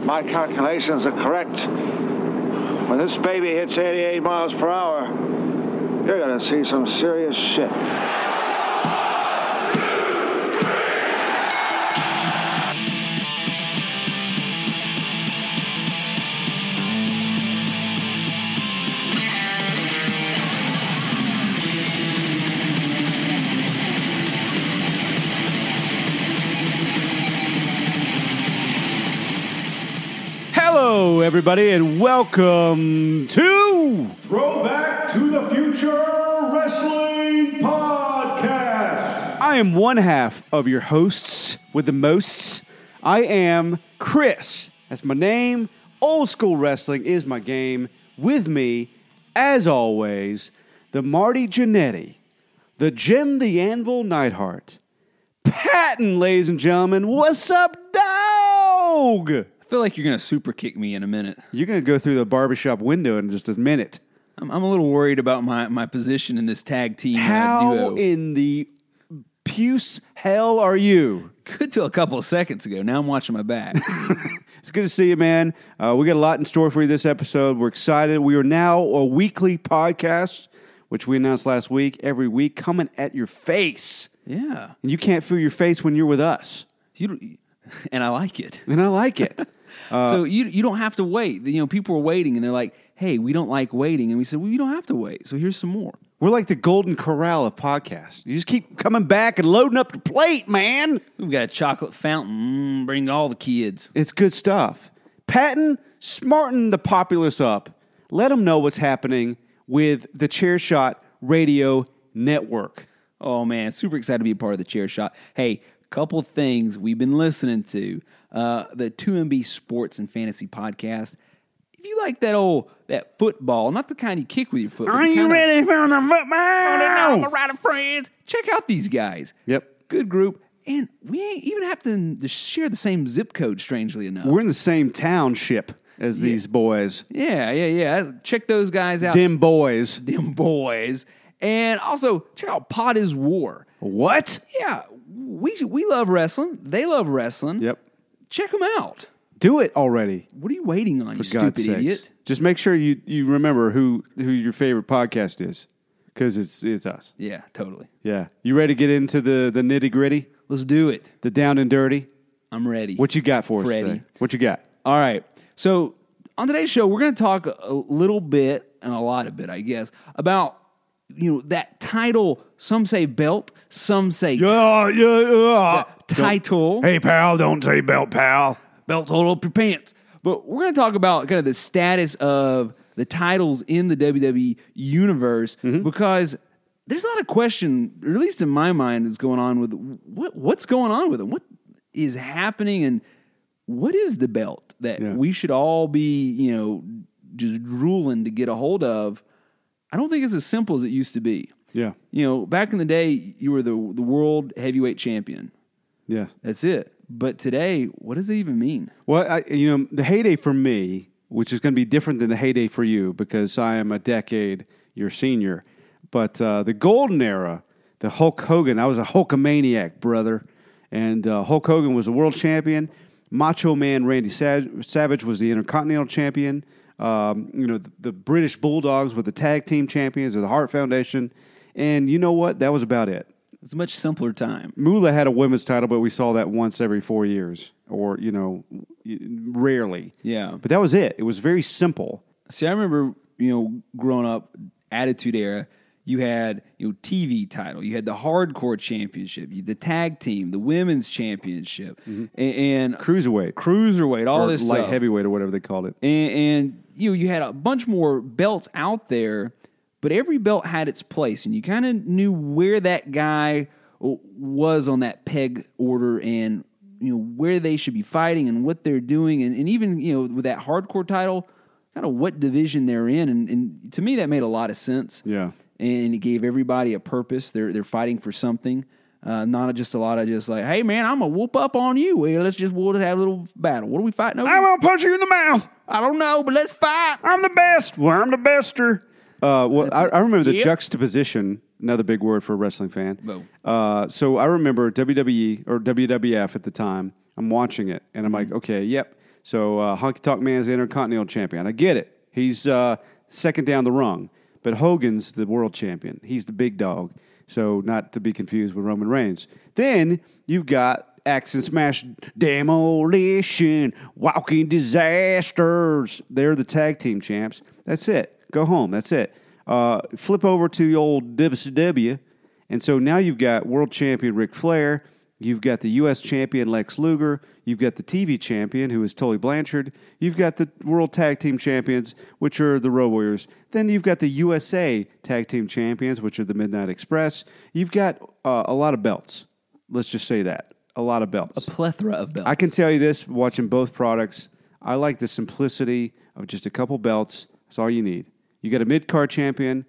my calculations are correct, when this baby hits 88 miles per hour, you're going to see some serious shit. Hello, everybody, and welcome to Throwback to the Future Wrestling Podcast. I am one half of your hosts with the mosts. I am Chris. That's my name. Old school wrestling is my game. With me, as always, the Marty Jannetty, the Jim the Anvil Neidhart, Patton, ladies and gentlemen. What's up, dog? I feel like you're going to super kick me in a minute. You're going to go through the barbershop window in just a minute. I'm a little worried about my position in this tag team How duo. in the puce hell are you? Good till a couple of seconds ago. Now I'm watching my back. It's good to see you, man. We got a lot in store for you this episode. We're excited. We are now a weekly podcast, which we announced last week, every week, coming at your face. Yeah. And you can't feel your face when you're with us. And I like it. And I like it. So you don't have to wait. You know, people are waiting, and they're like, hey, we don't like waiting. And we said, well, you don't have to wait. So here's some more. We're like the golden corral of podcasts. You just keep coming back and loading up the plate, man. We've got a chocolate fountain. Bring all the kids. It's good stuff. Patton, smarten the populace up. Let them know what's happening with the Chairshot Radio Network. Oh, man. Super excited to be a part of the Chair Shot. Hey, couple things we've been listening to. The 2MB Sports and Fantasy Podcast. If you like that football, not the kind you kick with your foot. Are you ready for the football? No, right, friends. Check out these guys. Yep. Good group. And we ain't even have to share the same zip code, strangely enough. We're in the same township as these boys. Yeah. Check those guys out. Dim boys. Them boys. And also, check out Pod is War. What? Yeah, we love wrestling. They love wrestling. Yep. Check them out. Do it already. What are you waiting on, For you God's stupid sakes. idiot? Just make sure you remember who your favorite podcast is, because it's us. Yeah, totally. Yeah. You ready to get into the nitty gritty, Let's do it. the down and dirty? I'm ready. What you got for us Ready. today? What you got? All right. So on today's show, we're going to talk a little bit, and a lot of it, I guess, about that title. Some say belt, some say title. Hey, pal, don't say belt, pal. Belt, hold up your pants. But we're going to talk about kind of the status of the titles in the WWE universe, because there's a lot of question, or at least in my mind, is going on with what's going on with them. What is happening, and what is the belt that we should all be, just drooling to get a hold of? I don't think it's as simple as it used to be. Yeah. Back in the day, you were the world heavyweight champion. Yeah. That's it. But today, what does it even mean? Well, the heyday for me, which is going to be different than the heyday for you, because I am a decade your senior, but the golden era, the Hulk Hogan, I was a Hulkamaniac, brother, and Hulk Hogan was the world champion. Macho Man Randy Savage was the Intercontinental champion. The British Bulldogs were the tag team champions of the Hart Foundation. And you know what? That was about it. It's a much simpler time. Moolah had a women's title, but we saw that once every 4 years, or, rarely. Yeah. But that was it. It was very simple. See, I remember, growing up, Attitude Era, you had, TV title, you had the Hardcore Championship, the Tag Team, the Women's Championship, and Cruiserweight, all or this light stuff. heavyweight or whatever they called it. And you had a bunch more belts out there, but every belt had its place, and you kind of knew where that guy was on that peg order, and where they should be fighting and what they're doing, and even with that Hardcore title, kind of what division they're in, and to me that made a lot of sense. Yeah, and it gave everybody a purpose. They're fighting for something. Not just a lot of just like, hey man, I'm gonna whoop up on you. Well, we'll have a little battle. What are we fighting over? I'm gonna punch you in the mouth. I don't know, but let's fight. I'm the best. Well, I'm the bester. I remember the Yep. juxtaposition. Another big word for a wrestling fan. Whoa. So I remember WWE or WWF at the time. I'm watching it, and I'm like, okay, yep. So Honky Tonk Man's the Intercontinental Champion. I get it. He's second down the rung. But Hogan's the world champion. He's the big dog. So not to be confused with Roman Reigns. Then you've got Axe and Smash, Demolition, Walking Disasters. They're the tag team champs. That's it. Go home. That's it. Flip over to old WCW. And so now you've got world champion Ric Flair. You've got the U.S. champion Lex Luger. You've got the TV champion, who is Tully Blanchard. You've got the world tag team champions, which are the Road Warriors. Then you've got the USA tag team champions, which are the Midnight Express. You've got a lot of belts. Let's just say that. A lot of belts. A plethora of belts. I can tell you this, watching both products, I like the simplicity of just a couple belts. That's all you need. You got a mid-card champion.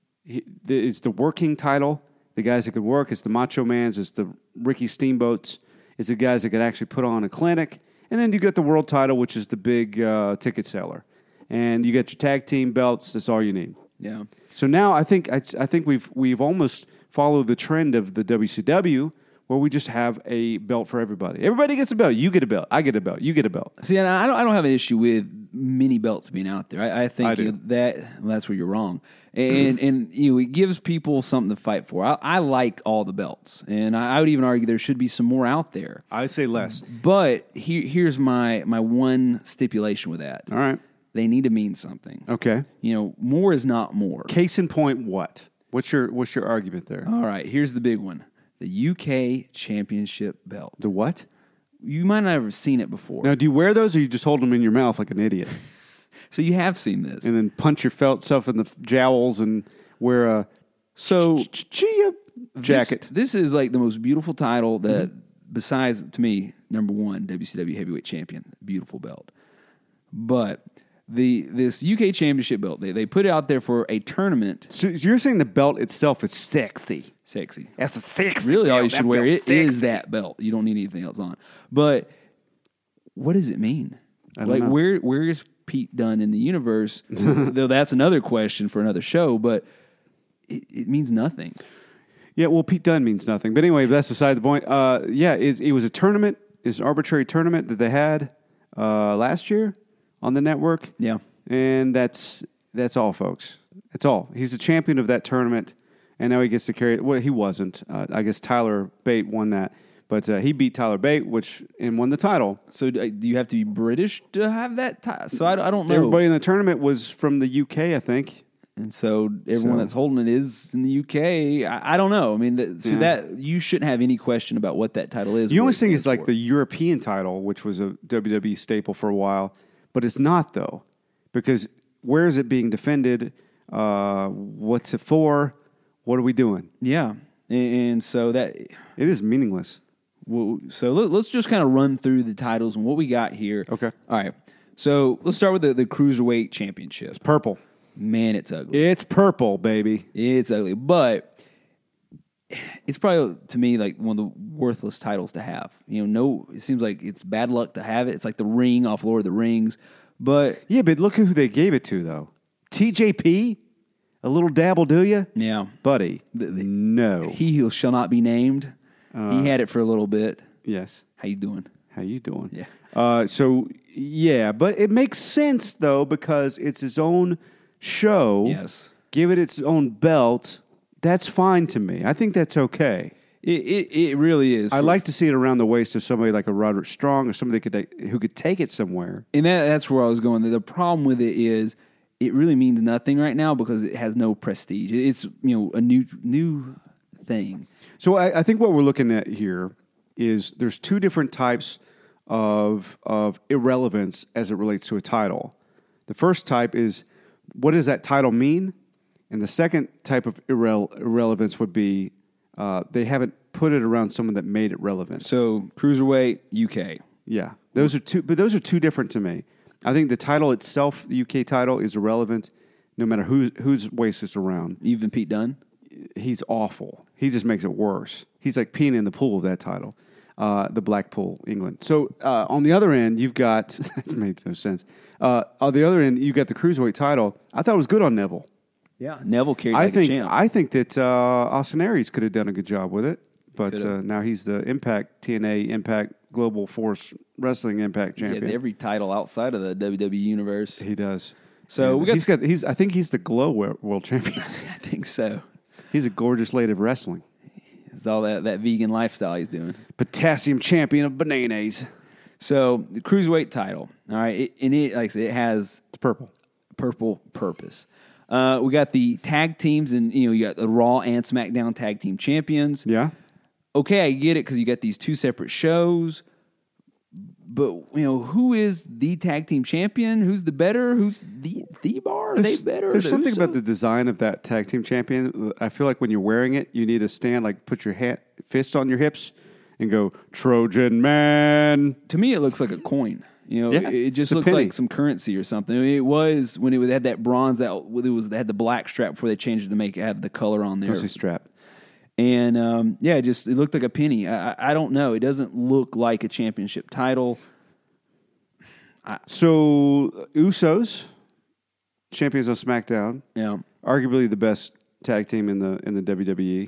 It's the working title. The guys that could work. It's the Macho Mans. It's the Ricky Steamboats. It's the guys that could actually put on a clinic. And then you got the world title, which is the big ticket seller. And you got your tag team belts. That's all you need. Yeah. So now I think we've almost followed the trend of the WCW, where we just have a belt for everybody. Everybody gets a belt. You get a belt. I get a belt. You get a belt. See, and I don't have an issue with many belts being out there. I think I do. That's where you're wrong. And it gives people something to fight for. I like all the belts, and I would even argue there should be some more out there. I'd say less. But here's my one stipulation with that. All right. They need to mean something. Okay. More is not more. Case in point, what? What's your argument there? All right, here's the big one. The UK Championship belt. The what? You might not have ever seen it before. Now, do you wear those, or you just hold them in your mouth like an idiot? So you have seen this. And then punch yourself in the jowls and wear a chia jacket. This is like the most beautiful title that, besides, to me, number one, WCW Heavyweight Champion. Beautiful belt. But this UK Championship belt, they put it out there for a tournament. So you're saying the belt itself is sexy. Sexy. That's a sexy Really, all you belt. should That wear belt's is sexy. that belt. You don't need anything else on. But what does it mean? I don't know. Where is Pete Dunne in the universe? Though that's another question for another show, but it means nothing. Yeah, well, Pete Dunne means nothing. But anyway, that's beside the point. It was a tournament. It's an arbitrary tournament that they had last year on the network. Yeah. And that's all, folks. That's all. He's the champion of that tournament, and now he gets to carry it. Well, he wasn't. I guess Tyler Bate won that. But he beat Tyler Bate, and won the title. So do you have to be British to have that title? So I don't know. Everybody in the tournament was from the UK, I think. And so everyone that's holding it is in the UK. I don't know. I mean, that you shouldn't have any question about what that title is. You always think it's like the European title, which was a WWE staple for a while. But it's not, though. Because where is it being defended? What's it for? What are we doing? Yeah. And so that... It is meaningless. Well, so let's just kind of run through the titles and what we got here. Okay. All right. So let's start with the Cruiserweight Championship. It's purple. Man, it's ugly. It's purple, baby. It's ugly. But it's probably, to me, like one of the worthless titles to have. It seems like it's bad luck to have it. It's like the ring off Lord of the Rings. But Yeah, but look who they gave it to, though. TJP? A little dabble, do you? yeah, Buddy, no. he who shall not be named. He had it for a little bit. Yes. How you doing? How you doing? Yeah. Yeah, but it makes sense, though, because it's his own show. Yes. Give it its own belt. That's fine to me. I think that's okay. It really is. I like to see it around the waist of somebody like a Roderick Strong or somebody who could take it somewhere. And that's where I was going. The problem with it is it really means nothing right now because it has no prestige. It's a new thing. So I think what we're looking at here is there's two different types of irrelevance as it relates to a title. The first type is, what does that title mean? And the second type of irrelevance would be they haven't put it around someone that made it relevant. So Cruiserweight UK. Yeah, those are two different to me. I think the title itself, the UK title, is irrelevant no matter whose waist is around. Even Pete Dunne. He's awful. He just makes it worse. He's like peeing in the pool of that title, the Blackpool, England. So on the other end, you've got that made no sense. On the other end, you got the Cruiserweight title. I thought it was good on Neville. Yeah, Neville carried like a champ. I think that Austin Aries could have done a good job with it, but now he's the TNA Impact Global Force Wrestling Impact He champion. has every title outside of the WWE universe. He does. So And I think he's the Glow World Champion. I think so. He's a gorgeous lady of wrestling. It's all that vegan lifestyle he's doing. Potassium champion of bananas. So the cruiserweight title, all right, like I said, it has It's purple. purple purpose. We got the tag teams, and you got the Raw and SmackDown tag team champions. Yeah. Okay, I get it because you got these two separate shows. But who is the tag team champion? Who's the better? Who's the bar? Are they better? There's something about the design of that tag team champion. I feel like when you're wearing it, you need to stand, like put your fist on your hips and go, Trojan Man. To me, it looks like a coin. Yeah, it just it's a looks penny. like some currency or something. I mean, it was when it had that bronze they had the black strap before they changed it to make it have the color on there. Pussy strap. And it looked like a penny. I don't know. It doesn't look like a championship title. So Usos, champions of SmackDown, Yeah. arguably the best tag team in the WWE.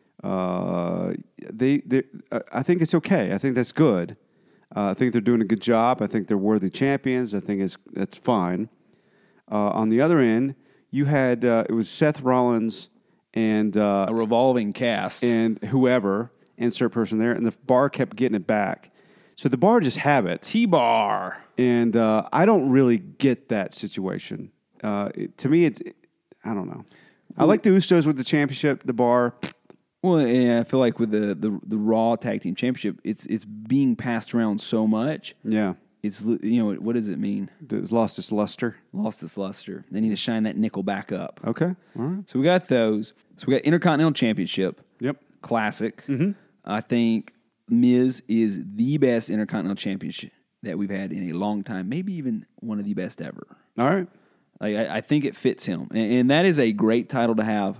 I think it's okay. I think that's good. I think they're doing a good job. I think they're worthy champions. I think that's fine. On the other end, you had it was Seth Rollins and A revolving cast. and whoever, insert person there, and the bar kept getting it back. So the bar just have it. T-Bar. And I don't really get that situation. To me, I don't know. I like the Usos with the championship, the bar. Well, yeah, I feel like with the Raw Tag Team Championship, it's being passed around so much. Yeah. It's what does it mean? It's lost its luster. Lost its luster. They need to shine that nickel back up. Okay. All right. So we got those. So we got Intercontinental Championship. Yep. Classic. I think Miz is the best Intercontinental Championship that we've had in a long time. Maybe even one of the best ever. All right. I think it fits him, and that is a great title to have.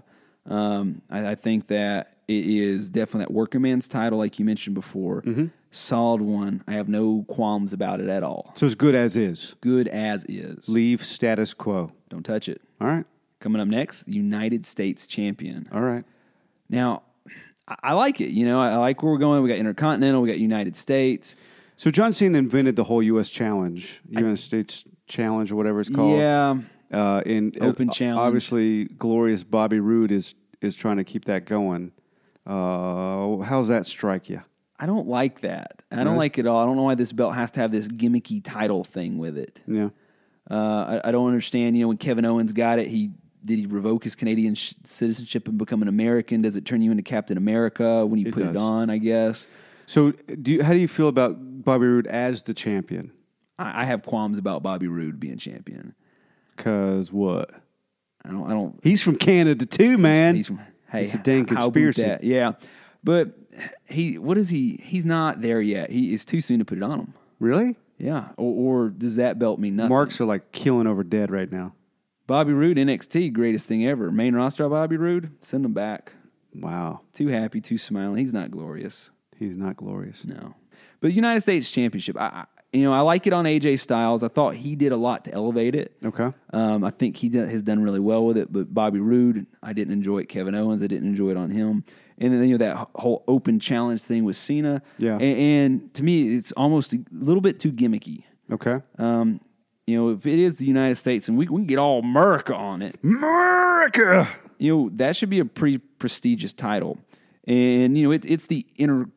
I think that it is definitely that working man's title, like you mentioned before. Solid one. I have no qualms about it at all. So it's good as is. Good as is. Leave status quo. Don't touch it. All right. Coming up next, the United States champion. All right. Now, I like it. I like where we're going. We got Intercontinental. We got United States. So John Cena invented the whole U.S. Challenge, United States Challenge, or whatever it's called. Yeah. Open Challenge. Obviously, glorious Bobby Roode is trying to keep that going. How's that strike you? I don't like that. I don't like it all. I don't know why this belt has to have this gimmicky title thing with it. Yeah. I don't understand. When Kevin Owens got it, did he revoke his Canadian citizenship and become an American? Does it turn you into Captain America when you put it on, I guess? So how do you feel about Bobby Roode as the champion? I have qualms about Bobby Roode being champion. Because what? I don't. He's from Canada too, man. He's from. Hey, it's a dang how about conspiracy. that? Yeah, but what is he? He's not there yet. It's too soon to put it on him. Really? Yeah. Or does that belt mean nothing? Marks are like killing over dead right now. Bobby Roode, NXT, greatest thing ever. Main roster Bobby Roode, send him back. Wow. Too happy, too smiling. He's not glorious. He's not glorious. No. But the United States Championship, I like it on AJ Styles. I thought he did a lot to elevate it. Okay. I think he has done really well with it. But Bobby Roode, I didn't enjoy it. Kevin Owens, I didn't enjoy it on him. And then that whole open challenge thing with Cena. Yeah. And to me, it's almost a little bit too gimmicky. Okay. If it is the United States and we can get all America on it, America. that should be a pretty prestigious title. And it's the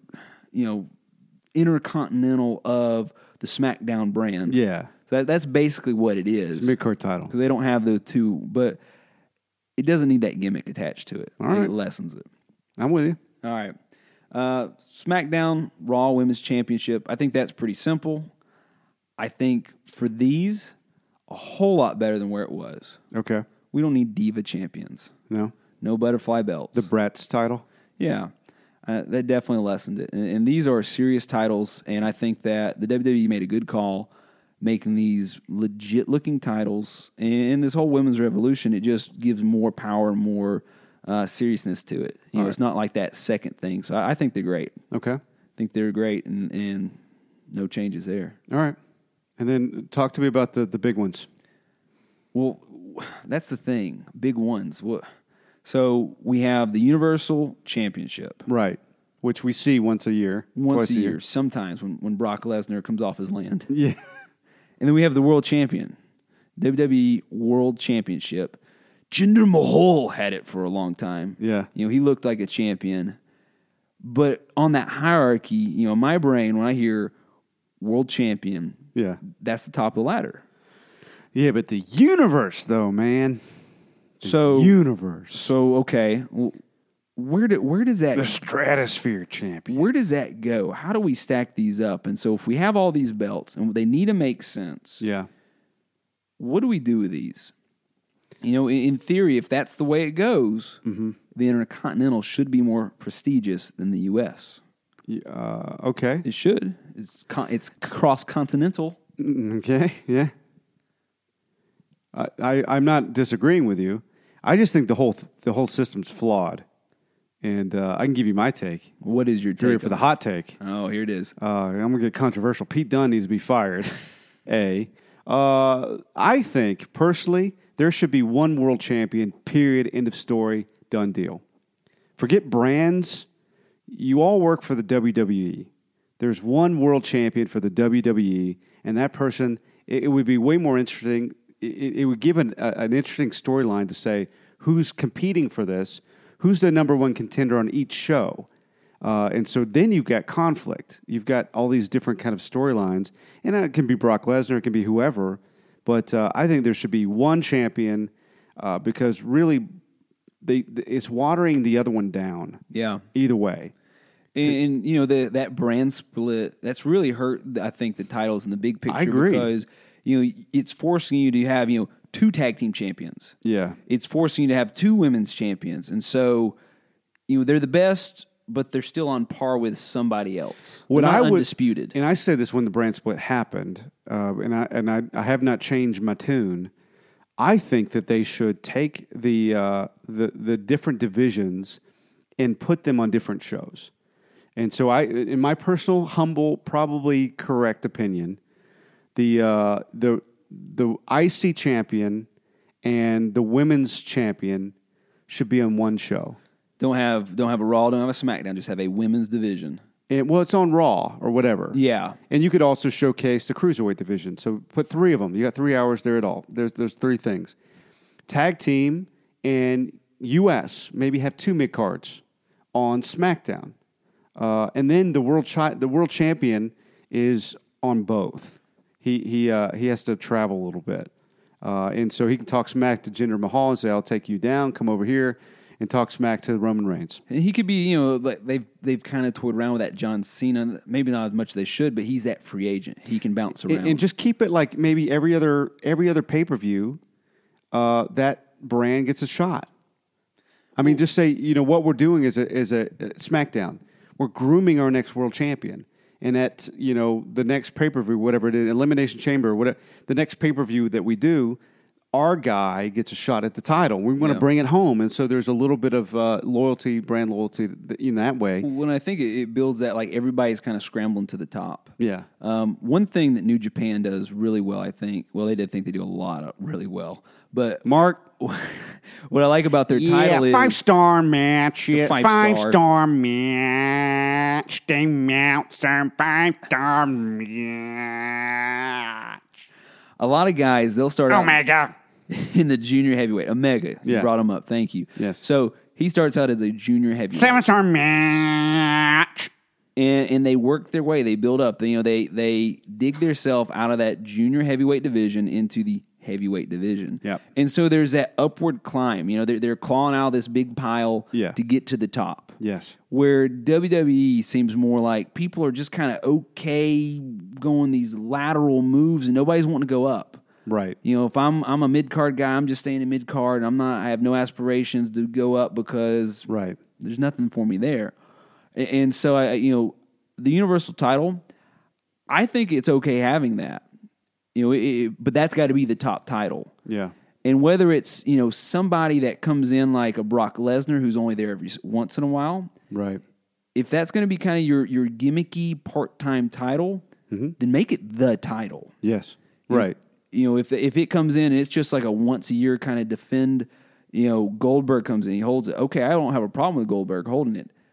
intercontinental of the SmackDown brand. Yeah. So that's basically what it is. It's a mid-card title. Because they don't have those two, but it doesn't need that gimmick attached to it. All right. It lessens it. I'm with you. All right. SmackDown Raw Women's Championship. I think that's pretty simple. I think for these, a whole lot better than where it was. Okay. We don't need diva champions. No. No butterfly belts. The Bratz title. Yeah. That definitely lessened it. And these are serious titles, and I think that the WWE made a good call making these legit-looking titles. And this whole women's revolution, it just gives more power, more seriousness to it. It's not like that second thing. So I think they're great. Okay. I think they're great, and no changes there. All right. And then talk to me about the big ones. Well, that's the thing. Big ones. So we have the Universal Championship. Right. which we see once a year. once twice a year, sometimes when Brock Lesnar comes off his land. Yeah. And then we have the world champion, WWE World Championship. Jinder Mahal had it for a long time. Yeah. He looked like a champion. But on that hierarchy, in my brain, when I hear world champion, Yeah. that's the top of the ladder. Yeah, but the universe, though, man. So Universe. So okay, well, where does that The Stratosphere champion. where does that go? How do we stack these up? And so if we have all these belts and they need to make sense, Yeah. what do we do with these? In theory, if that's the way it goes, the Intercontinental should be more prestigious than the U.S. Okay. It should. It's cross-continental. Okay. Yeah. I'm not disagreeing with you. I just think the whole system's flawed, and I can give you my take. What is your You're here take for the on hot take. it? Oh, here it is. I'm gonna get controversial. Pete Dunne needs to be fired. I think personally there should be one world champion. Period. End of story. Done deal. Forget brands. You all work for the WWE. There's one world champion for the WWE, and that person. It would be way more interesting. It would give an interesting storyline to say who's competing for this, who's the number one contender on each show. And so then you've got conflict. You've got all these different kind of storylines. And it can be Brock Lesnar, it can be whoever. But I think there should be one champion because really it's watering the other one down. Yeah. Either way. And that brand split, that's really hurt, I think, the titles in the big picture. I agree. Because, it's forcing you to have, 2 tag team champions. Yeah. It's forcing you to have 2 women's champions. And so, they're the best, but they're still on par with somebody else. What They're I not would, undisputed. and I said this when the brand split happened, and I have not changed my tune. I think that they should take the different divisions and put them on different shows. And so in my personal, humble, probably correct opinion, the IC champion and the women's champion should be on one show. Don't have a Raw, don't have a SmackDown, just have a women's division. And, it's on Raw or whatever. Yeah. And you could also showcase the cruiserweight division. So put 3 of them. You got 3 hours there at all. There's 3 things. Tag team and US maybe have 2 mid cards on SmackDown. And then the world champion is on both. He has to travel a little bit, and so he can talk smack to Jinder Mahal and say, "I'll take you down. Come over here and talk smack to Roman Reigns." And he could be, like they've kind of toyed around with that John Cena. Maybe not as much as they should, but he's that free agent. He can bounce around And just keep it like maybe every other pay-per-view, that brand gets a shot. I mean, just say what we're doing is a SmackDown. We're grooming our next world champion. And at, the next pay-per-view, whatever it is, Elimination Chamber, whatever, the next pay-per-view that we do, our guy gets a shot at the title. We want to bring it home. And so there's a little bit of loyalty, brand loyalty in that way. When I think it builds that, like, everybody's kind of scrambling to the top. Yeah. One thing that New Japan does really well, I think, they do a lot of really well. But Mark, what I like about their title is 5-star match. The 5-star match. They mount some 5-star match. a lot of guys, they'll start out Omega. in the junior heavyweight. Omega. You Yeah. brought him up. Thank you. Yes. So he starts out as a junior heavyweight. 7-star match. And they work their way. They build up. They dig themselves out of that junior heavyweight division into the heavyweight division. Yep. And so there's that upward climb. They're clawing out of this big pile Yeah. to get to the top. Yes. Where WWE seems more like people are just kind of okay going these lateral moves and nobody's wanting to go up. Right. If I'm a mid card guy, I'm just staying in mid card. I have no aspirations to go up because Right. there's nothing for me there. And so the Universal title, I think it's okay having that. But that's got to be the top title. Yeah. And whether it's, somebody that comes in like a Brock Lesnar who's only there every once in a while, Right. if that's going to be kind of your gimmicky part-time title, then make it the title. Yes. Right. If it comes in and it's just like a once a year kind of defend, Goldberg comes in, he holds it. Okay, I don't have a problem with Goldberg holding it.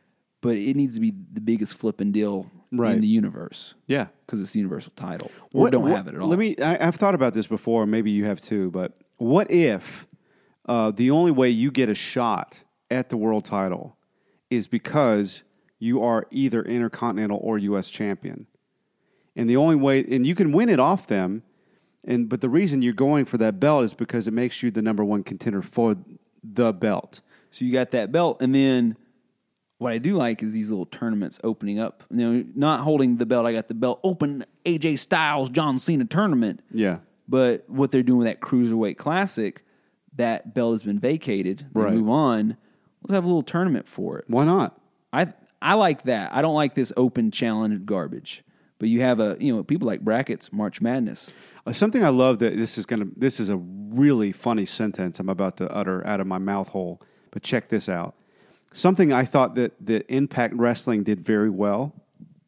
but it needs to be the biggest flipping deal Right. in the universe Yeah. because it's the universal title. Or don't have it at all. I've thought about this before. Maybe you have too. But what if the only way you get a shot at the world title is because you are either Intercontinental or U.S. champion, and the only way, and you can win it off them, but the reason you're going for that belt is because it makes you the number one contender for the belt. So you got that belt, and then what I do like is these little tournaments opening up. Not holding the belt. I got the belt open. AJ Styles, John Cena tournament. Yeah. But what they're doing with that Cruiserweight Classic, that belt has been vacated. They Right. move on. Let's have a little tournament for it. Why not? I like that. I don't like this open challenge garbage. But you have people like brackets, March Madness. Something I love that this is a really funny sentence I'm about to utter out of my mouth hole, but check this out. Something I thought that Impact Wrestling did very well.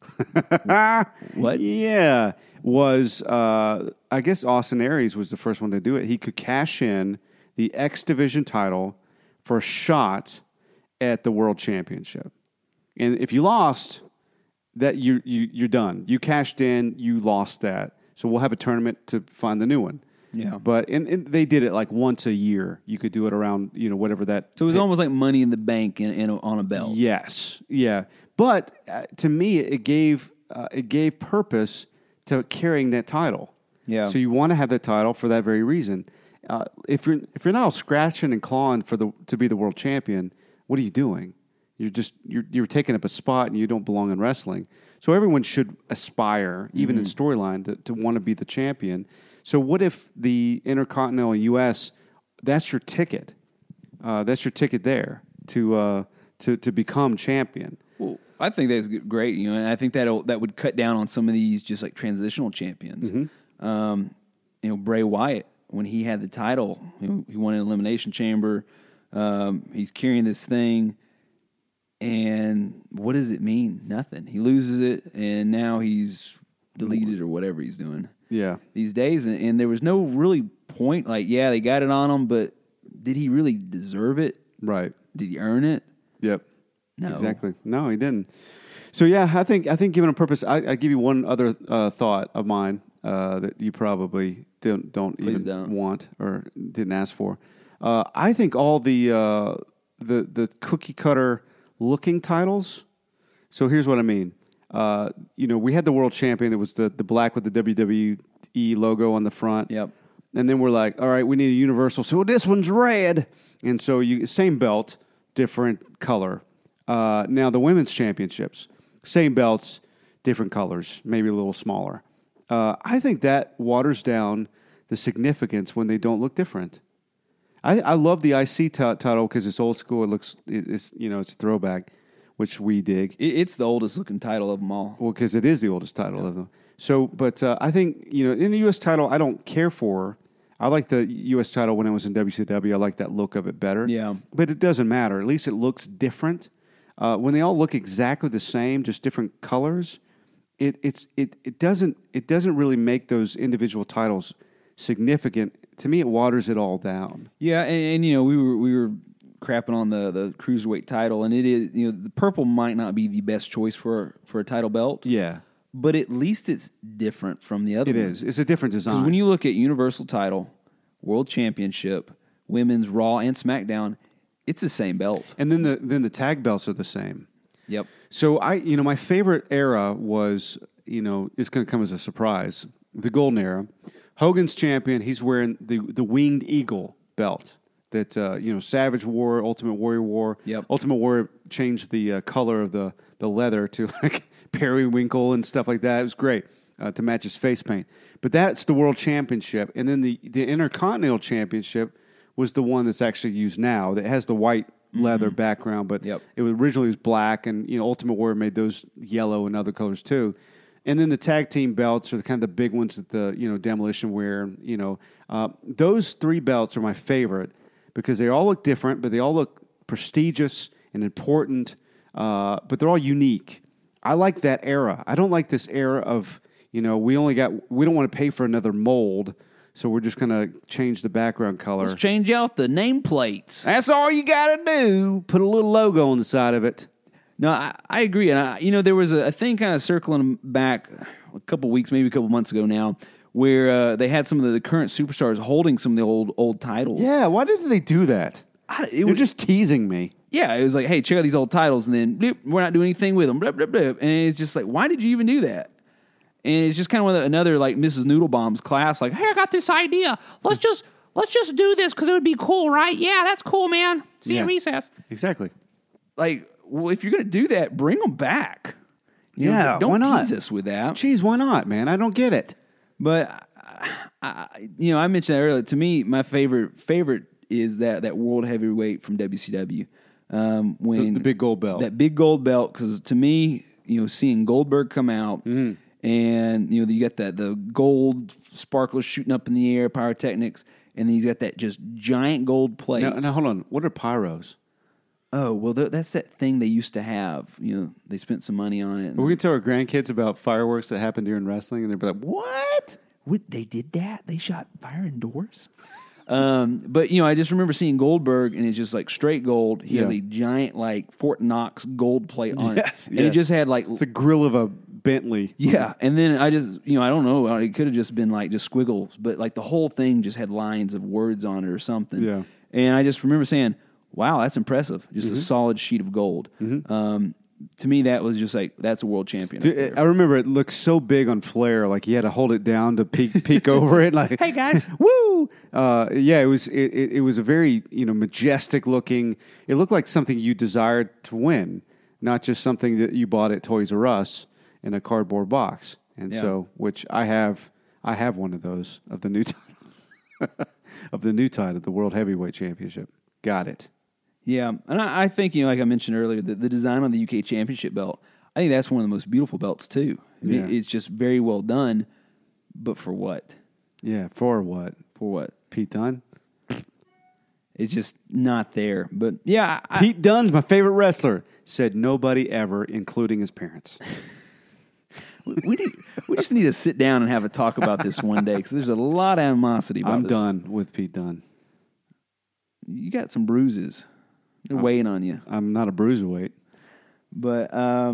What? Yeah, was I guess Austin Aries was the first one to do it. He could cash in the X Division title for a shot at the World Championship, and if you lost, that you're done. You cashed in, you lost that. So we'll have a tournament to find the new one. Yeah. But and they did it like once a year. You could do it around, whatever that. So it was almost like Money in the Bank on a belt. Yes. Yeah. But to me, it gave purpose to carrying that title. Yeah. So you want to have that title for that very reason. If you're not all scratching and clawing to be the world champion, what are you doing? You're taking up a spot and you don't belong in wrestling. So everyone should aspire, even in storyline, to want to be the champion. So what if the Intercontinental US, that's your ticket? That's your ticket there to become champion. Well, I think that's great, and I think that would cut down on some of these just like transitional champions. Bray Wyatt, when he had the title, he won an Elimination Chamber. He's carrying this thing, and what does it mean? Nothing. He loses it, and now he's deleted or whatever he's doing. Yeah. These days, and there was no really point. Like, yeah, they got it on him, but did he really deserve it? Right. Did he earn it? Yep. No. Exactly. No, he didn't. So yeah, I think given a purpose, I give you one other thought of mine that you probably don't want or didn't ask for. I think all the cookie cutter looking titles. So here's what I mean. We had the world champion that was the black with the WWE logo on the front. Yep. And then we're like, all right, we need a universal. So this one's red. And so same belt, different color. Now the women's championships, same belts, different colors, maybe a little smaller. I think that waters down the significance when they don't look different. I love the IC title because it's old school. It's a throwback, which we dig. It's the oldest looking title of them all. Well, because it is the oldest title of them. So, but I think, in the U.S. title, I don't care for. I like the U.S. title when it was in WCW. I like that look of it better. Yeah. But it doesn't matter. At least it looks different. When they all look exactly the same, just different colors, it doesn't really make those individual titles significant. To me, it waters it all down. Yeah, and we were crapping on the cruiserweight title, and it is the purple might not be the best choice for a title belt. Yeah, but at least it's different from the other. It is. It's a different design. Because when you look at Universal title, World Championship, Women's Raw and SmackDown, it's the same belt. And then the tag belts are the same. Yep. So my favorite era was it's going to come as a surprise. The Golden Era. Hogan's champion. He's wearing the Winged Eagle belt that Savage wore, Ultimate Warrior wore. Yep. Ultimate Warrior changed the color of the leather to like periwinkle and stuff like that. It was great to match his face paint. But that's the World Championship, and then the Intercontinental Championship was the one that's actually used now. That has the white leather background, but Yep. it was originally black, and Ultimate Warrior made those yellow and other colors too. And then the tag team belts are the kind of the big ones that the Demolition wear. Those three belts are my favorite because they all look different, but they all look prestigious and important. But they're all unique. I like that era. I don't like this era of we don't want to pay for another mold, so we're just going to change the background color. Let's change out the nameplates. That's all you got to do. Put a little logo on the side of it. No, I agree. And, there was a thing kind of circling back a couple weeks, maybe a couple months ago now, where they had some of the current superstars holding some of the old titles. Yeah, why did they do that? You're just teasing me. Yeah, it was like, hey, check out these old titles, and then bloop, we're not doing anything with them. Blah, blah, blah. And it's just like, why did you even do that? And it's just kind of another like Mrs. Noodlebomb's class, like, hey, I got this idea. Let's just do this because it would be cool, right? Yeah, that's cool, man. See you at recess. Exactly. Like, well, if you're going to do that, bring them back. Don't why not? tease us with that. Jeez, why not, man? I don't get it. But I mentioned that earlier. To me, my favorite is that world heavyweight from WCW. When the big gold belt. That big gold belt, because to me, seeing Goldberg come out and, you got the gold sparklers shooting up in the air, pyrotechnics, and then he's got that just giant gold plate. Now hold on. What are pyros? Oh, well, that's that thing they used to have. They spent some money on it. We're going to tell our grandkids about fireworks that happened during wrestling, and they'll be like, what? They did that? They shot fire indoors? But, I just remember seeing Goldberg, and it's just like straight gold. He has a giant, like, Fort Knox gold plate on it. And it just had, like... It's a grill of a Bentley. Yeah, and then I just, I don't know. It could have just been, like, just squiggles. But, like, the whole thing just had lines of words on it or something. Yeah. And I just remember saying... Wow, that's impressive. Just a solid sheet of gold. To me, that was just like, that's a world champion. Dude, I remember it looked so big on Flair, like you had to hold it down to peek over it. Like, hey guys, woo! It was a very majestic looking. It looked like something you desired to win, not just something that you bought at Toys R Us in a cardboard box. And so, which I have one of those of the new title of the World Heavyweight Championship. Got it. Yeah, and I think, like I mentioned earlier, the design on the UK Championship belt, I think that's one of the most beautiful belts, too. Yeah. It's just very well done, but for what? Yeah, for what? For what? Pete Dunne? It's just not there. But, yeah. Pete Dunne's my favorite wrestler. Said nobody ever, including his parents. We just need to sit down and have a talk about this one day, because there's a lot of animosity about this. I'm done with Pete Dunne. You got some bruises. They're weighing on you. I'm not a bruiserweight. But,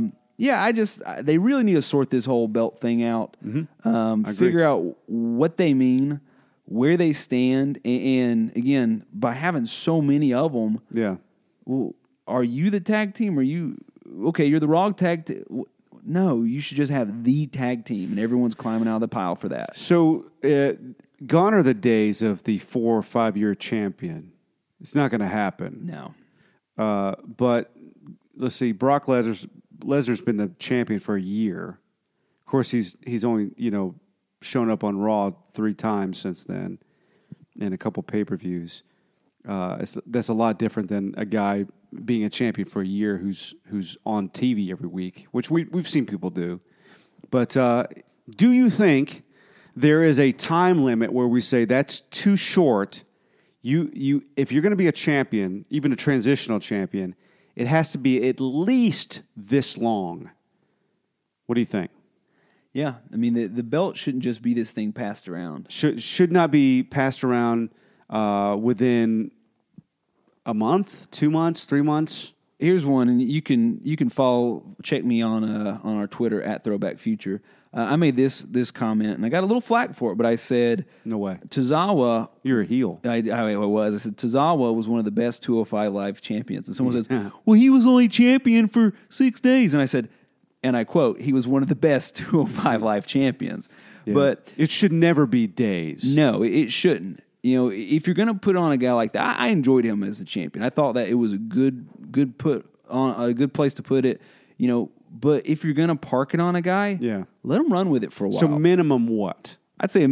they really need to sort this whole belt thing out. Figure out what they mean, where they stand, and again, by having so many of them, well, are you the tag team? You're the Raw tag team? No, you should just have the tag team, and everyone's climbing out of the pile for that. So, gone are the days of the 4 or 5 year champion. It's not going to happen. No. But let's see, Brock Lesnar's been the champion for a year. Of course, he's only shown up on Raw 3 times since then, and a couple pay-per-views. That's a lot different than a guy being a champion for a year who's on TV every week, which we've seen people do. But do you think there is a time limit where we say that's too short? If you're going to be a champion, even a transitional champion, it has to be at least this long. What do you think? Yeah, I mean the belt shouldn't just be this thing passed around. Should not be passed around within a month, 2 months, 3 months. Here's one, and you can check me on our Twitter at Throwback Future. I made this comment, and I got a little flack for it, but I said, "No way, Tozawa." You're a heel. I was. I said Tozawa was one of the best 205 Live champions, and someone says, "Well, he was only champion for 6 days," and I said, and I quote, "He was one of the best 205 Live champions." Yeah. But it should never be days. No, it shouldn't. If you're going to put on a guy like that, I enjoyed him as a champion. I thought that it was a good place to put it. But if you're going to park it on a guy, let him run with it for a while. So minimum what? I'd say a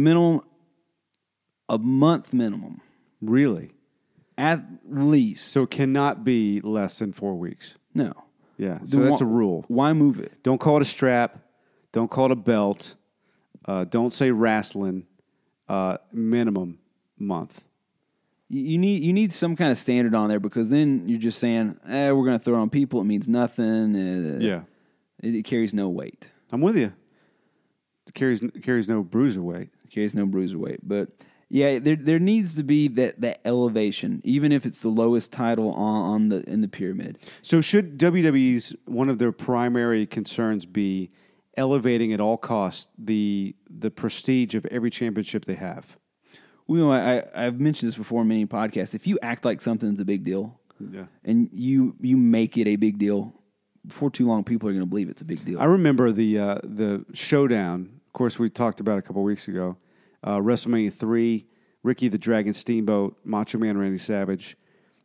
month minimum. Really? At least. So it cannot be less than 4 weeks. No. Yeah. So that's a rule. Why move it? Don't call it a strap. Don't call it a belt. Don't say wrestling. Minimum month. You need some kind of standard on there, because then you're just saying, we're going to throw it on people. It means nothing. It carries no weight. I'm with you. It carries no bruiserweight. It carries no bruiserweight. But Yeah, there needs to be that elevation, even if it's the lowest title in the pyramid. So should WWE's one of their primary concerns be elevating at all costs the prestige of every championship they have? Well, I've mentioned this before in many podcasts. If you act like something's a big deal, and you make it a big deal, before too long, people are going to believe it's a big deal. I remember the showdown. Of course, we talked about a couple of weeks ago. WrestleMania 3, Ricky the Dragon Steamboat, Macho Man Randy Savage.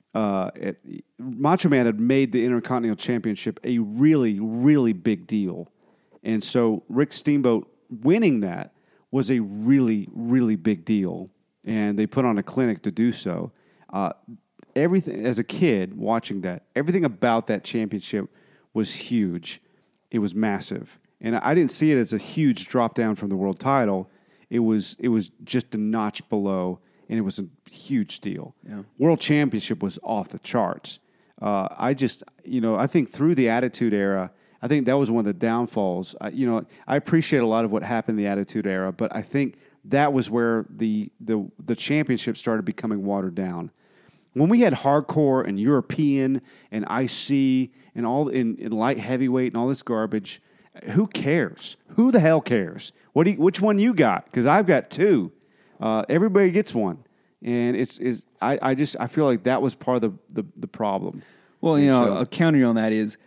Macho Man had made the Intercontinental Championship a really, really big deal. And so Rick Steamboat winning that was a really, really big deal. And they put on a clinic to do so. Everything, as a kid watching that, everything about that championship was huge. It was massive. And I didn't see it as a huge drop down from the world title. It was just a notch below, and it was a huge deal. Yeah. World Championship was off the charts. I think through the Attitude Era, I think that was one of the downfalls. I appreciate a lot of what happened in the Attitude Era, but I think that was where the championship started becoming watered down. When we had hardcore and European and IC and all in light heavyweight and all this garbage, who cares? Who the hell cares? Which one you got? Because I've got two. Everybody gets one, and I feel like that was part of the problem. Well, a counter on that is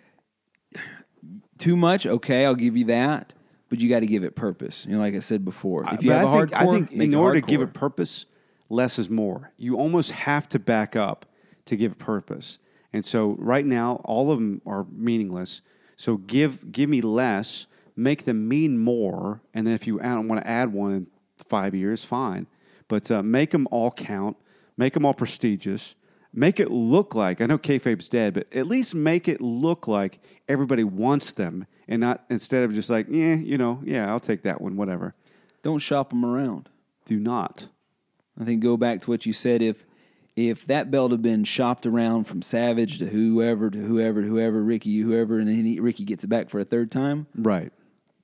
too much. Okay, I'll give you that, but you got to give it purpose. Like I said before, if you have hardcore, I think make in it order to hardcore. give it purpose, less is more. You almost have to back up to give it purpose. And so right now, all of them are meaningless. So give me less, make them mean more, and then if you want to add one in 5 years, fine. But make them all count, make them all prestigious, make it look like, I know kayfabe's dead, but at least make it look like everybody wants them, and not instead of just like, I'll take that one, whatever. Don't shop them around. Do not. I think go back to what you said. If that belt had been shopped around from Savage to whoever, Ricky, whoever, and then Ricky gets it back for a third time, Right.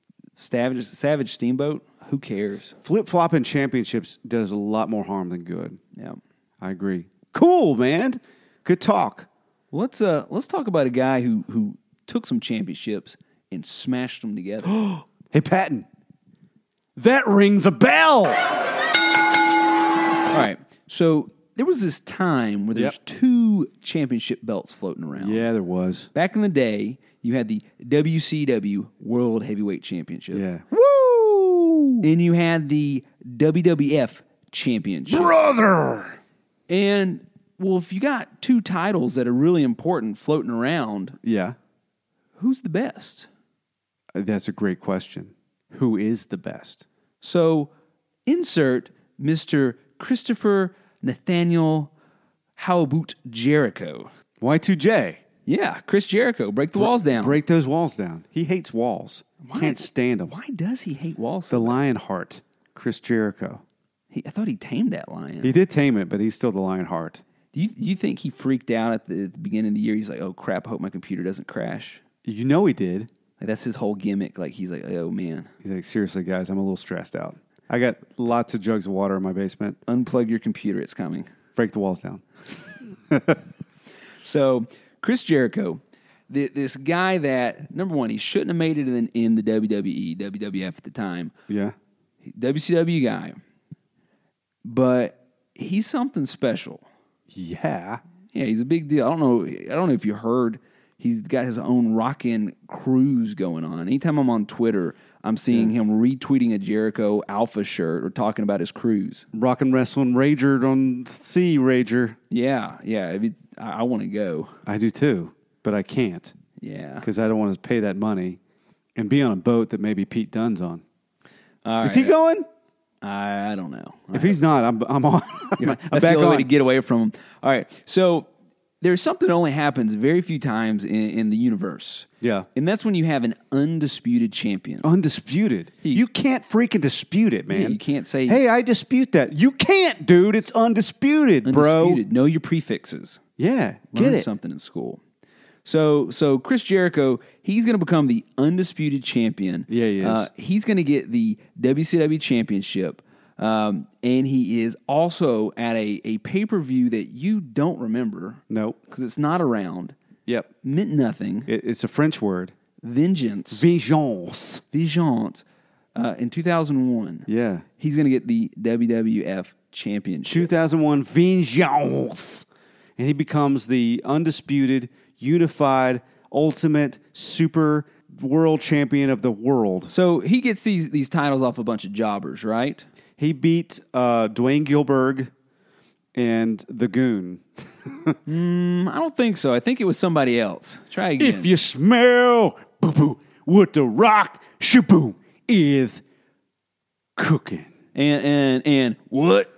Savage Steamboat, who cares? Flip-flopping championships does a lot more harm than good. Yeah. I agree. Cool, man. Good talk. Let's talk about a guy who took some championships and smashed them together. Hey, Patton. That rings a bell. All right. So there was this time where there's two championship belts floating around. Yeah, there was. Back in the day, you had the WCW World Heavyweight Championship. Yeah. Woo! And you had the WWF Championship. Brother! And, well, if you got two titles that are really important floating around, Yeah. who's the best? That's a great question. Who is the best? So, insert Mr. Christopher Nathaniel Howboot Jericho. Y2J. Yeah, Chris Jericho. Break the walls down. Break those walls down. He hates walls. Can't stand them. Why does he hate walls? The Lionheart, Chris Jericho. I thought he tamed that lion. He did tame it, but he's still the Lionheart. Do you think he freaked out at the beginning of the year? He's like, oh, crap, I hope my computer doesn't crash. You know he did. Like, that's his whole gimmick. Like, he's like, oh, man. He's like, seriously, guys, I'm a little stressed out. I got lots of jugs of water in my basement. Unplug your computer. It's coming. Break the walls down. So, Chris Jericho, this guy that, number one, he shouldn't have made it in the WWE, WWF at the time. Yeah. WCW guy. But he's something special. Yeah. Yeah, he's a big deal. I don't know if you heard, he's got his own rockin' cruise going on. Anytime I'm on Twitter, I'm seeing him retweeting a Jericho Alpha shirt or talking about his cruise. Rock and Wrestling Rager on Sea Rager. Yeah. I want to go. I do too, but I can't Yeah. because I don't want to pay that money and be on a boat that maybe Pete Dunne's on. All Is he right. going? I don't know. If he's not, I'm on. I'm That's back the only way on. to get away from him. All right. So there's something that only happens very few times in the universe. Yeah. And that's when you have an undisputed champion. Undisputed. You can't freaking dispute it, man. Yeah, you can't say- hey, I dispute that. You can't, dude. It's undisputed, bro. Undisputed. Know your prefixes. Yeah, get Learn it. something in school. So Chris Jericho, he's going to become the undisputed champion. Yeah, he is. He's going to get the WCW championship And he is also at a pay-per-view that you don't remember. Nope. Because it's not around. Yep. Meant nothing. It's a French word. Vengeance. Vengeance. Vengeance. In 2001. Yeah. He's going to get the WWF Championship. 2001 Vengeance. And he becomes the undisputed, unified, ultimate, super world champion of the world. So he gets these titles off a bunch of jobbers, right? He beat Dwayne Gilbert and the Goon. I don't think so. I think it was somebody else. Try again. If you smell boo-boo, what the Rock Shaboom is cooking. And what?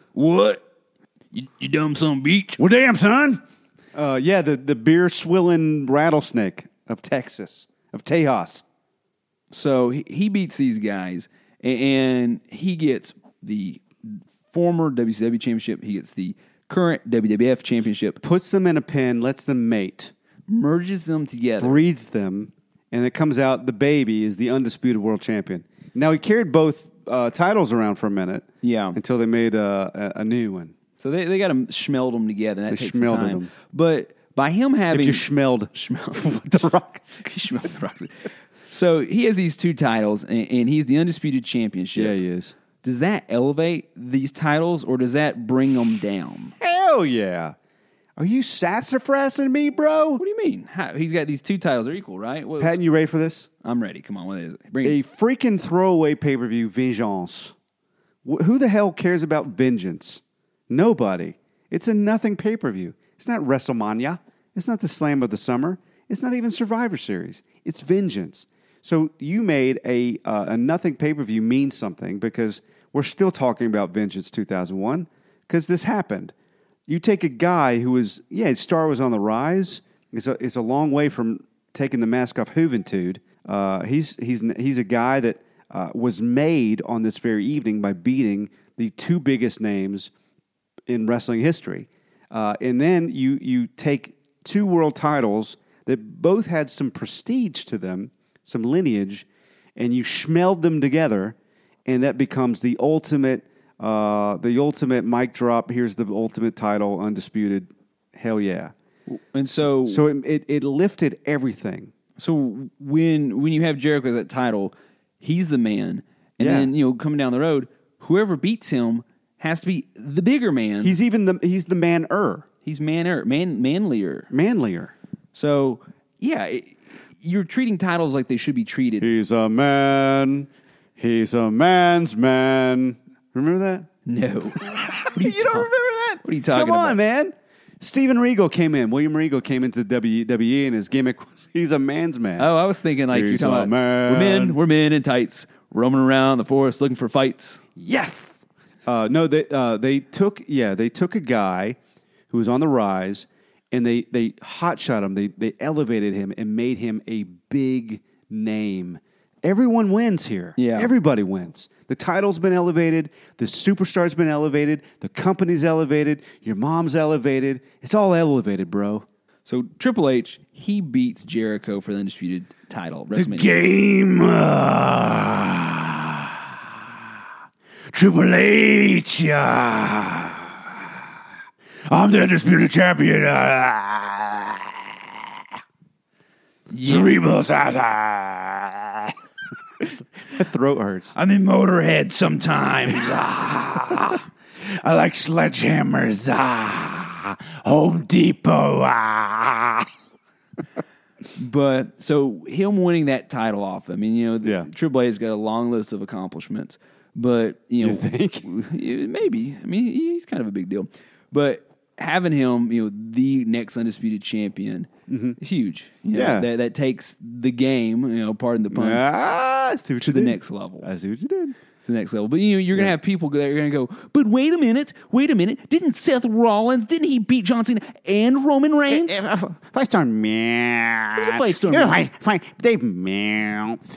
You dumb son of a beach? Well, damn, son. Yeah, the beer-swilling rattlesnake of Texas, of Tejas. So he beats these guys, and he gets the former WCW championship. He gets the current WWF championship. Puts them in a pen, lets them mate, Merges them together. breeds them, and it comes out the baby is the undisputed world champion. Now, he carried both titles around for a minute. Yeah. Until they made a new one. So they got to smeld them together. That They takes some schmelded time. them. But by him having... If you schmelled what the Rock He smelled the Rock. So he has these two titles, and he's the undisputed championship. Yeah, he is. Does that elevate these titles, or does that bring them down? Hell yeah. Are you sassafrassing me, bro? What do you mean? He's got these two titles. They're equal, right? Patton, you ready for this? I'm ready. Come on. What is it? Bring A it. freaking throwaway pay-per-view, Vengeance. Who the hell cares about vengeance? Nobody. It's a nothing pay-per-view. It's not WrestleMania. It's not the Slam of the Summer. It's not even Survivor Series. It's Vengeance. So you made a nothing pay-per-view mean something because we're still talking about Vengeance 2001 because this happened. You take a guy who was, his star was on the rise. It's a long way from taking the mask off Juventud. He's a guy that was made on this very evening by beating the two biggest names in wrestling history. And then you take two world titles that both had some prestige to them, some lineage, and you smeld them together, and that becomes the ultimate mic drop. Here's the ultimate title, undisputed. Hell yeah! And so it lifted everything. So when you have Jericho as that title, he's the man, and then coming down the road, whoever beats him has to be the bigger man. He's the man-er. He's manlier. Manlier. So you're treating titles like they should be treated. He's a man. He's a man's man. Remember that? No. You don't remember that? What are you talking about? Come on, man. Steven Regal came in. William Regal came into WWE, and his gimmick was he's a man's man. Oh, I was thinking like you're talking about we're men in tights, roaming around the forest looking for fights. Yes. No, they took a guy who was on the rise, and they hot shot him. They elevated him and made him a big name. Everyone wins here. Yeah. Everybody wins. The title's been elevated. The superstar's been elevated. The company's elevated. Your mom's elevated. It's all elevated, bro. So Triple H, he beats Jericho for the undisputed title. The game. Triple H. I'm the undisputed champion. Cerebral assassin. My throat hurts. I'm in Motorhead sometimes. I like sledgehammers. Home Depot. But so him winning that title off, I mean, Triple H's got a long list of accomplishments. But you think maybe? I mean, he's kind of a big deal. But having him, the next undisputed champion, is huge. That takes the game, pardon the pun, to the next level. I see what you did. To the next level. But you're gonna have people that are gonna go, but wait a minute, didn't Seth Rollins, didn't he beat John Cena and Roman Reigns? Five star man. Who's a 5-star man? Fine. Dave Mount.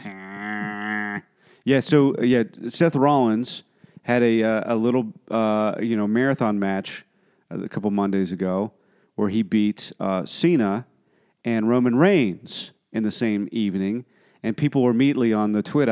Seth Rollins had a little marathon match a couple Mondays ago where he beat Cena and Roman Reigns in the same evening, and people were immediately on the Twitter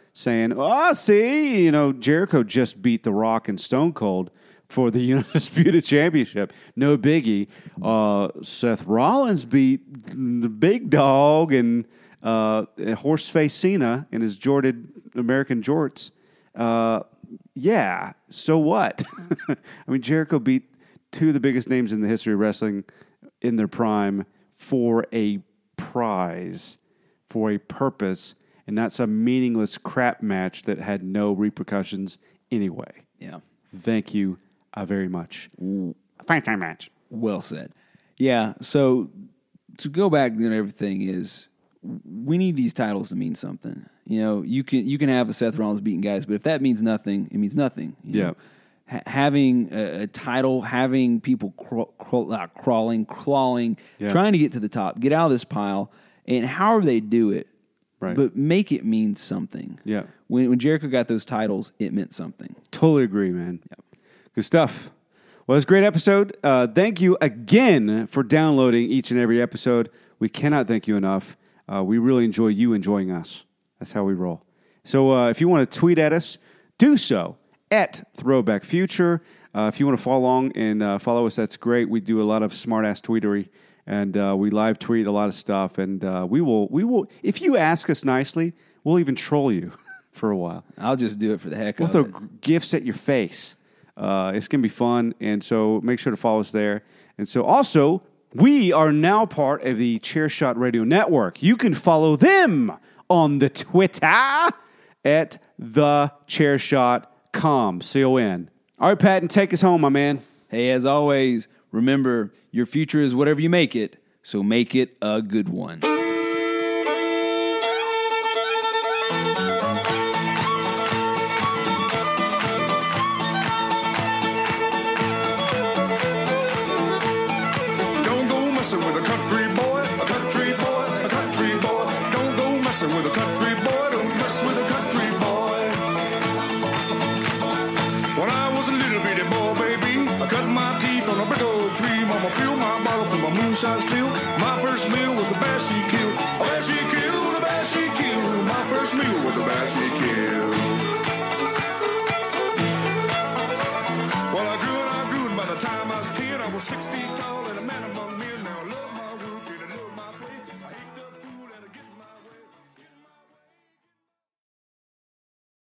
saying, "Oh, see, Jericho just beat The Rock and Stone Cold for the Undisputed Championship. No biggie. Seth Rollins beat the big dog and Horseface Cena in his American jorts. Yeah, so what? I mean, Jericho beat two of the biggest names in the history of wrestling in their prime for a prize, for a purpose, and not some meaningless crap match that had no repercussions anyway. Yeah. Thank you very much. Thank you match. Well said. Yeah, so to go back and everything is, we need these titles to mean something. You can have a Seth Rollins beating guys, but if that means nothing, it means nothing. Yeah. Having a title, having people crawling, clawing, trying to get to the top, get out of this pile, and however they do it, right. But make it mean something. Yeah. When Jericho got those titles, it meant something. Totally agree, man. Yep. Good stuff. Well, it's a great episode. Thank you again for downloading each and every episode. We cannot thank you enough. We really enjoy you enjoying us. That's how we roll. So if you want to tweet at us, do so at Throwback Future. If you want to follow along and follow us, that's great. We do a lot of smart-ass tweetery, and we live tweet a lot of stuff. And we will. If you ask us nicely, we'll even troll you for a while. I'll just do it for the heck of it. We'll throw gifts at your face. It's going to be fun, and so make sure to follow us there. And so also, we are now part of the Chairshot Radio Network. You can follow them on the Twitter at thechairshot.com, C-O-N. All right, Patton, take us home, my man. Hey, as always, remember, your future is whatever you make it, so make it a good one.